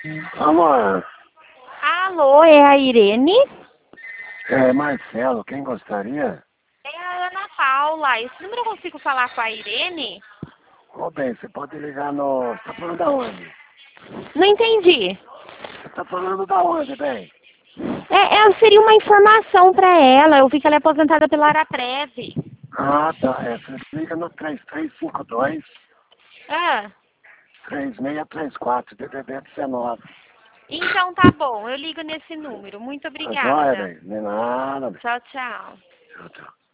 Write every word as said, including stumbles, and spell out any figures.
Alô, Alô, é a Irene? é Marcelo, quem gostaria? É a Ana Paula. Esse número eu consigo falar com a Irene? Ô, bem, você pode ligar no... Você tá falando da onde? Não entendi. Você tá falando da onde, bem? É, é, seria uma informação para ela. Eu vi que ela é aposentada pela Araprev. Ah, tá, é, você liga no três três cinco dois, Ah, três seis três quatro, D D D dezenove. então tá bom. Eu ligo nesse número. Muito Tá joia, obrigada. bem? De nada, bem. Tchau, tchau. Tchau, tchau.